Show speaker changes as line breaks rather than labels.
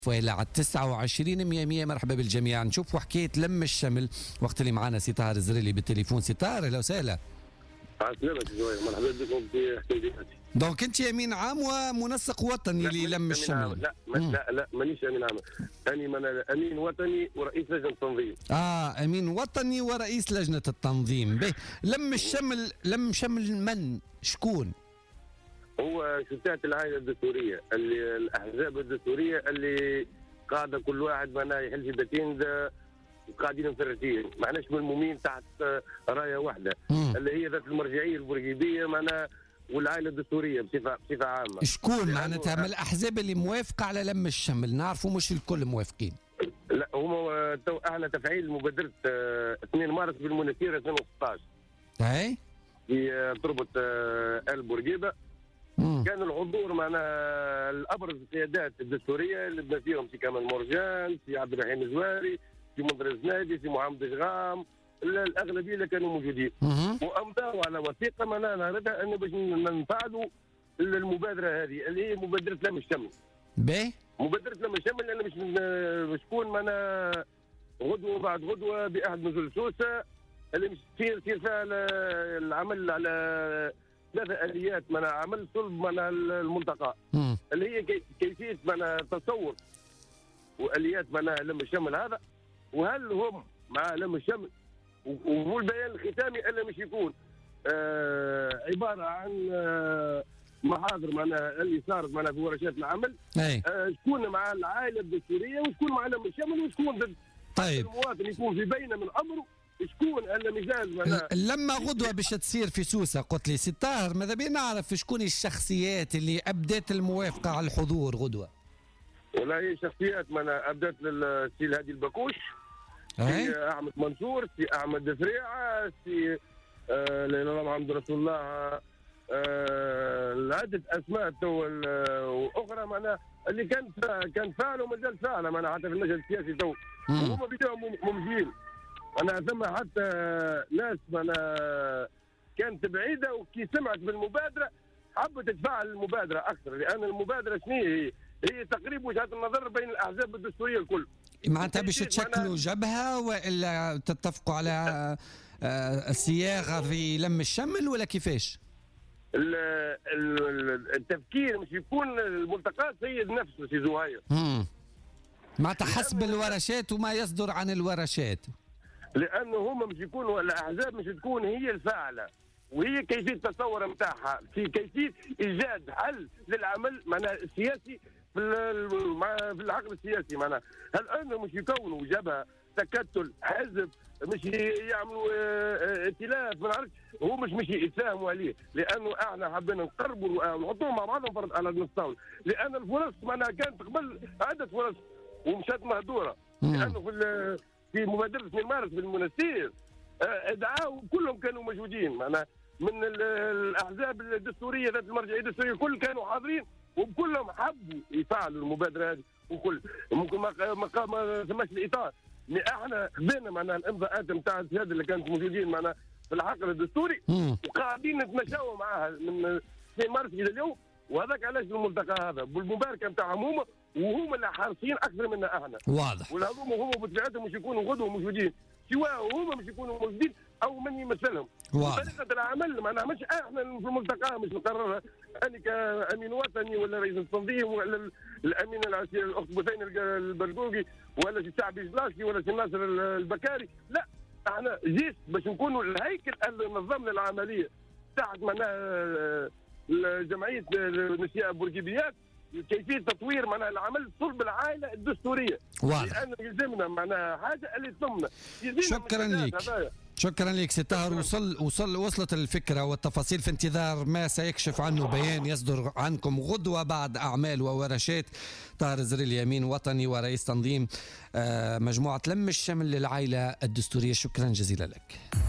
فإلى على 29 100. مرحبا بالجميع. نشوفوا حكاية لم الشمل وقت اللي معنا سي طاهر الزريلي بالتليفون. سي طاهر اهلا وسهلا.
عسلامة جوي، مرحبا بكم في حكايتي.
دونك انت امين عام ومنسق وطني للم الشمل.
لا مانيش امين عام، انا امين وطني ورئيس لجنة التنظيم.
امين وطني ورئيس لجنة التنظيم. به لم شمل من شكون؟
هو ستات العائلة الدستورية، اللي الأحزاب الدستورية اللي قاعدة كل واحد معناها يحل في بيتين وقاعدين مفرتين، معناش ملمومين تحت راية واحدة اللي هي ذات المرجعية البورقيبية معناها والعائلة الدستورية بصفة عامة.
شكون معناتها من الأحزاب اللي موافقة على لم الشمل؟ نعرفوا مش الكل موافقين.
لا هما احنا تفعيل مبادرة 2 مارس بالمنستير 2016.
اي
في تربط آل بورقيبة. كان الحضور معنا الابرز القيادات الدستوريه اللي بدا فيهم سي كمال مرجان، سي عبد الرحيم الزواري، سي منذر الزنادي، سي محمد شغام، الاغلبيه اللي كانوا موجودين. وامضوا على وثيقه معنا نعرضها انه باش نفعلوا المبادره هذه اللي هي مبادره لم الشمل.
باهي
مبادره لم الشمل اللي باش تكون معنا غدوه بعد غدوه باحد نزول سوسه اللي مش تصير فيها العمل على 3 آليات من عمل صلب من الملتقى اللي هي كيفية من تصور وآليات من لم الشمل هذا، وهل هم مع لم الشمل والبيان الختامي اللي مش يكون عبارة عن محاضر معناها اللي صارت معناها في ورشات العمل، شكون مع العائلة الدستورية وشكون مع لم الشمل وشكون ضد.
طيب
المواطن يكون في بينه من أمره شكون المزاج
لما غدوه باش تصير في سوسه. قلت لي سي طاهر ماذا بينا نعرف شكون الشخصيات اللي ابدت الموافقه على الحضور غدوه؟
والله شخصيات معناها ابدت للسي الهادي البكوش، سي احمد منصور، سي احمد فريعه، سي لا اله الا الله محمد رسول الله، عده اسماء تو واخرى معناها اللي كان فاعل وما زال فاعل معناها حتى في المجال السياسي تو وهما بداوا ممجين. أنا ثم حتى ناس أنا كانت بعيدة وكي سمعت بالمبادرة حبت تتفاعل المبادرة أكثر، لأن المبادرة شنو هي تقريب وجهات النظر بين الأحزاب الدستورية الكل.
معناتها باش تشكلوا جبهة ولا تتفقوا على الصياغة في لم الشمل ولا كيفاش؟
التفكير مش يكون الملتقى سيد نفسه سي زهير.
معناتها حسب الورشات وما يصدر عن الورشات.
لانه هم مش يكونوا الاحزاب مش تكون هي الفاعله وهي كيفيه التصور نتاعها في كيفيه ايجاد حل للعمل معناها السياسي في العقد السياسي. معناها هل انهم مش يكونوا جبهه تكتل حزب مش يعملوا ائتلاف ما نعرفش هو مش يتفاهموا عليه، لانه احنا حبينا نقربوا ونحطوهم مع بعضهم فرض على النصاول، لان الفرص معناها كانت قبل عده فرص ومشات مهدوره. لانه في مبادرة 2 مارس بالمنستير دعاوا كلهم كانوا موجودين معناها من الأحزاب الدستورية ذات المرجعية الدستورية الكل كانوا حاضرين وكلهم حبوا يفعلوا المبادرة هذه وكل ممكن ما ثماش الإطار. احنا خذينا معناها الإمضاءات نتاع السيادة اللي كانت موجودين معناها في الحقل الدستوري وقاعدين نتمشاوا معاها من 2 مارس إلى اليوم، وهذاك علاش الملتقى هذا بالمباركة نتاعهم هما وهم اللي حارسين اكثر منا احنا.
واضح.
والهذوما هم بطبيعتهم مش يكونوا غدوه موجودين، سواء هم مش يكونوا موجودين او من يمثلهم.
واضح.
طريقه العمل معناها مش احنا في الملتقى مش نقررها انا كامين وطني ولا رئيس التنظيم ولا الامين الاخت بثين البرقوقي ولا سي سعد الجلاشي ولا سي ناصر البكاري، لا احنا جيت باش نكونوا الهيكل اللي نظم العمليه تحت معناها جمعيه النساء البورقيبيات كيفيه تطوير معناها العمل صلب العائله الدستوريه.
واضح.
لان يلزمنا معناها حاجه اللي تضمنا.
شكرا لك. شكرا لك سي طاهر. وصلت الفكره والتفاصيل في انتظار ما سيكشف عنه بيان يصدر عنكم غدوه بعد اعمال وورشات. طاهر الزريلي امين وطني ورئيس تنظيم مجموعه لم الشمل للعائله الدستوريه. شكرا جزيلا لك.